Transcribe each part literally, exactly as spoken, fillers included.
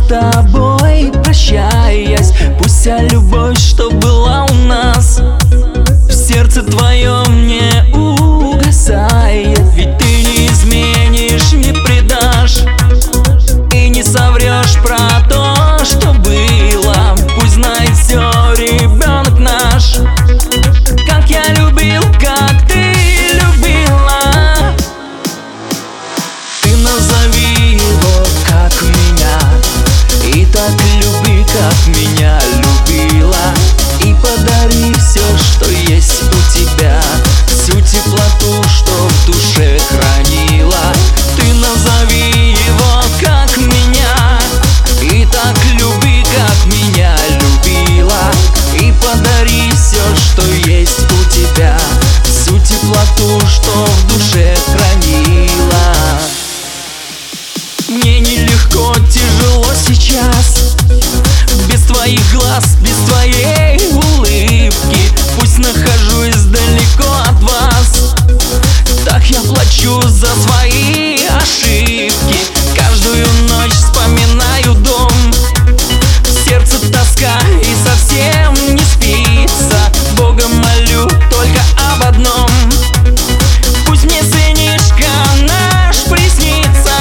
тобой прощаясь, пусть вся любовь, что была у нас, в сердце твоем не угасает. Ведь ты не изменишь, не предашь и не соврешь про то, что было. Пусть знает все ребенок наш, как я любил, как ты любила. Ты назови его, как меня, и так люби, как меня любила. И подари все, что есть у тебя, всю теплоту, что в душе хранила. Ты назови его, как меня, и так люби, как меня любила. И подари все, что есть у тебя, всю теплоту, что в душе хранила. Мне нелегко, тяжело сейчас, без твоих глаз, без твоей улыбки. Пусть нахожусь далеко от вас, так я плачу за свои ошибки. Каждую ночь вспоминаю дом, в сердце тоска и совсем не спится. Бога молю только об одном: пусть мне сынишка наш приснится.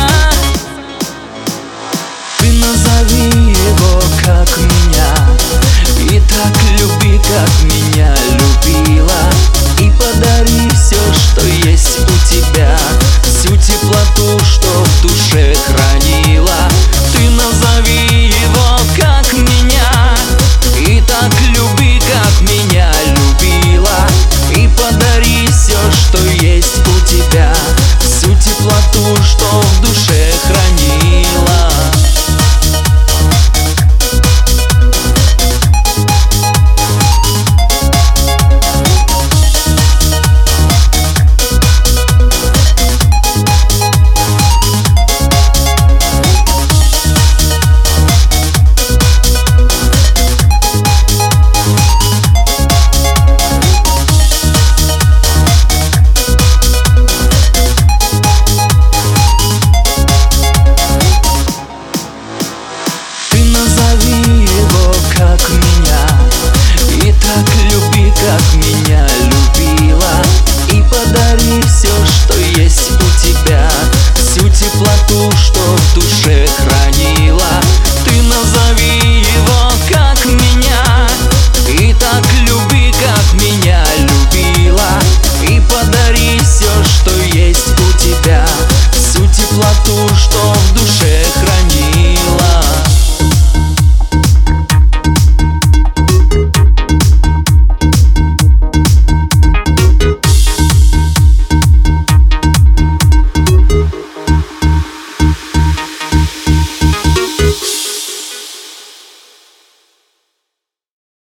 Ты назови его, как меня, и так люби, как меня любила. И подари все, что есть у тебя, всю теплоту,